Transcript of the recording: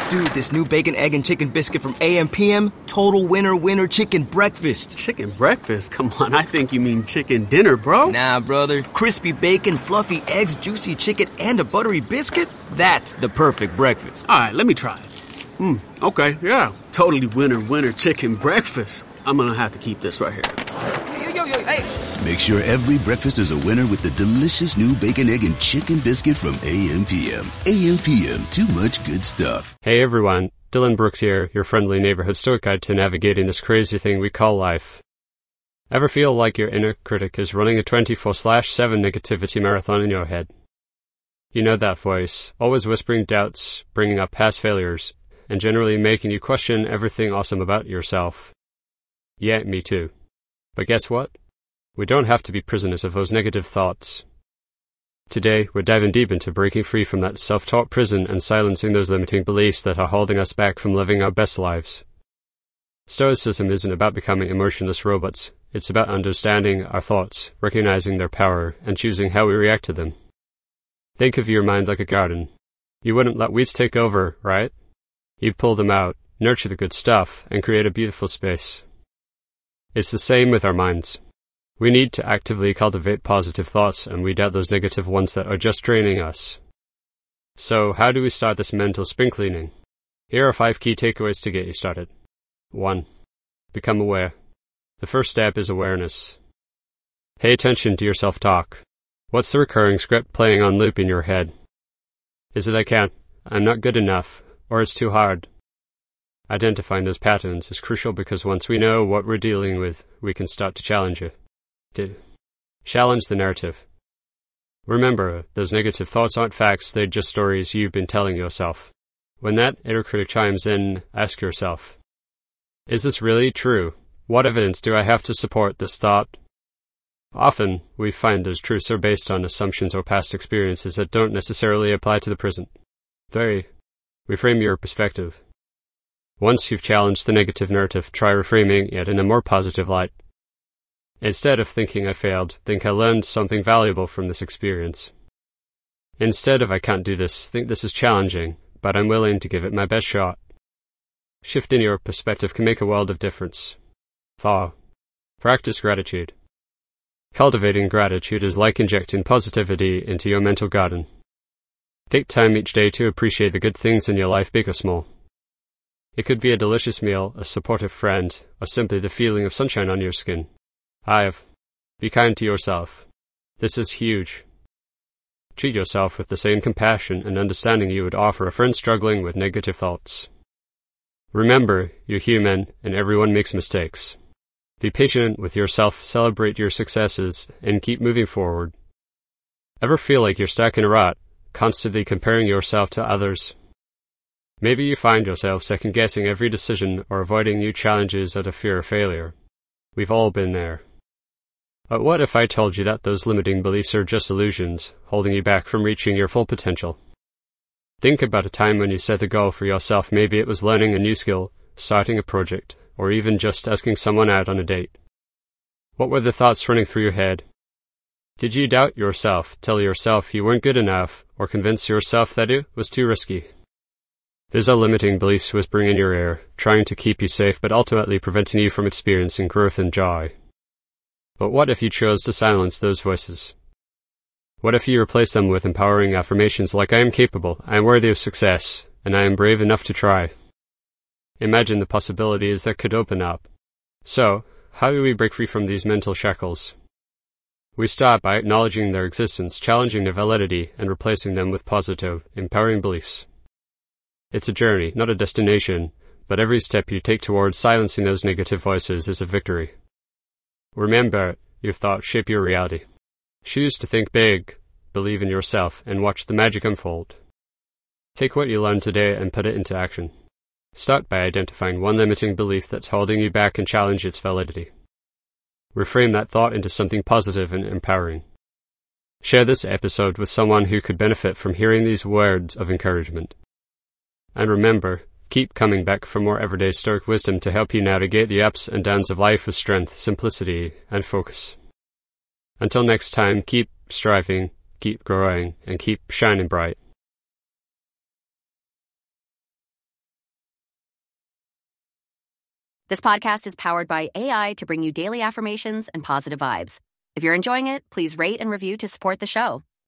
Dude, this new bacon, egg, and chicken biscuit from AM/PM, total winner chicken breakfast. Chicken breakfast? Come on, I think you mean chicken dinner, bro. Nah, brother. Crispy bacon, fluffy eggs, juicy chicken, and a buttery biscuit? That's the perfect breakfast. All right, let me try it. Okay, yeah. Totally winner chicken breakfast. I'm gonna have to keep this right here. Yo, hey. Make sure every breakfast is a winner with the delicious new bacon, egg, and chicken biscuit from AM/PM. AM/PM, too much good stuff. Hey everyone, Dylan Brooks here, your friendly neighborhood stoic guide to navigating this crazy thing we call life. Ever feel like your inner critic is running a 24/7 negativity marathon in your head? You know that voice, always whispering doubts, bringing up past failures, and generally making you question everything awesome about yourself. Yeah, me too. But guess what? We don't have to be prisoners of those negative thoughts. Today, we're diving deep into breaking free from that self-taught prison and silencing those limiting beliefs that are holding us back from living our best lives. Stoicism isn't about becoming emotionless robots. It's about understanding our thoughts, recognizing their power, and choosing how we react to them. Think of your mind like a garden. You wouldn't let weeds take over, right? You'd pull them out, nurture the good stuff, and create a beautiful space. It's the same with our minds. We need to actively cultivate positive thoughts and weed out those negative ones that are just draining us. So, how do we start this mental spring cleaning? Here are 5 key takeaways to get you started. 1. Become aware. The first step is awareness. Pay attention to your self-talk. What's the recurring script playing on loop in your head? Is it I can't, I'm not good enough, or it's too hard? Identifying those patterns is crucial because once we know what we're dealing with, we can start to challenge it. Challenge the narrative. Remember, those negative thoughts aren't facts, they're just stories you've been telling yourself. When that inner critic chimes in, ask yourself, is this really true? What evidence do I have to support this thought? Often, we find those truths are based on assumptions or past experiences that don't necessarily apply to the present. 3. Reframe your perspective. Once you've challenged the negative narrative, try reframing it in a more positive light. Instead of thinking I failed, think I learned something valuable from this experience. Instead of I can't do this, think this is challenging, but I'm willing to give it my best shot. Shifting your perspective can make a world of difference. 4. Practice gratitude. Cultivating gratitude is like injecting positivity into your mental garden. Take time each day to appreciate the good things in your life, big or small. It could be a delicious meal, a supportive friend, or simply the feeling of sunshine on your skin. 5. Be kind to yourself. This is huge. Treat yourself with the same compassion and understanding you would offer a friend struggling with negative thoughts. Remember, you're human and everyone makes mistakes. Be patient with yourself, celebrate your successes, and keep moving forward. Ever feel like you're stuck in a rut, constantly comparing yourself to others? Maybe you find yourself second-guessing every decision or avoiding new challenges out of fear of failure. We've all been there. But what if I told you that those limiting beliefs are just illusions, holding you back from reaching your full potential? Think about a time when you set a goal for yourself. Maybe it was learning a new skill, starting a project, or even just asking someone out on a date. What were the thoughts running through your head? Did you doubt yourself, tell yourself you weren't good enough, or convince yourself that it was too risky? These are limiting beliefs whispering in your ear, trying to keep you safe but ultimately preventing you from experiencing growth and joy. But what if you chose to silence those voices? What if you replaced them with empowering affirmations like I am capable, I am worthy of success, and I am brave enough to try? Imagine the possibilities that could open up. So, how do we break free from these mental shackles? We start by acknowledging their existence, challenging their validity, and replacing them with positive, empowering beliefs. It's a journey, not a destination, but every step you take towards silencing those negative voices is a victory. Remember, your thoughts shape your reality. Choose to think big, believe in yourself, and watch the magic unfold. Take what you learned today and put it into action. Start by identifying one limiting belief that's holding you back and challenge its validity. Reframe that thought into something positive and empowering. Share this episode with someone who could benefit from hearing these words of encouragement. And remember, keep coming back for more everyday Stoic wisdom to help you navigate the ups and downs of life with strength, simplicity, and focus. Until next time, keep striving, keep growing, and keep shining bright. This podcast is powered by AI to bring you daily affirmations and positive vibes. If you're enjoying it, please rate and review to support the show.